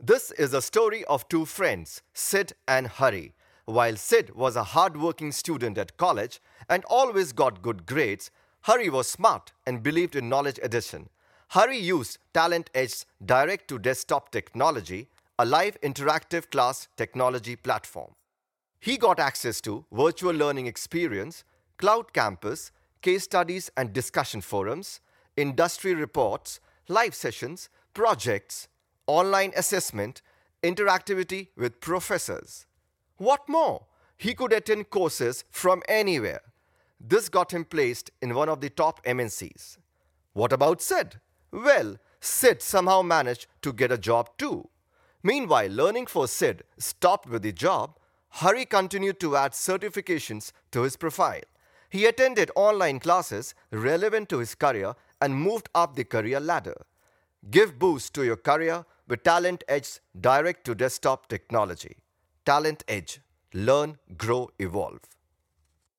This is a story of two friends, Sid and Hari. While Sid was a hard-working student at college and always got good grades, Hari was smart and believed in knowledge addition. Hari used Talent Edge's direct-to-desktop technology, a live interactive class technology platform. He got access to virtual learning experience, cloud campus, case studies and discussion forums, industry reports, live sessions, projects, online assessment, interactivity with professors. What more? He could attend courses from anywhere. This got him placed in one of the top MNCs. What about Sid? Well, Sid somehow managed to get a job too. Meanwhile, learning for Sid stopped with the job. Hari continued to add certifications to his profile. He attended online classes relevant to his career and moved up the career ladder. Give boost to your career with Talent Edge's direct-to-desktop technology. Talent Edge. Learn, grow, evolve.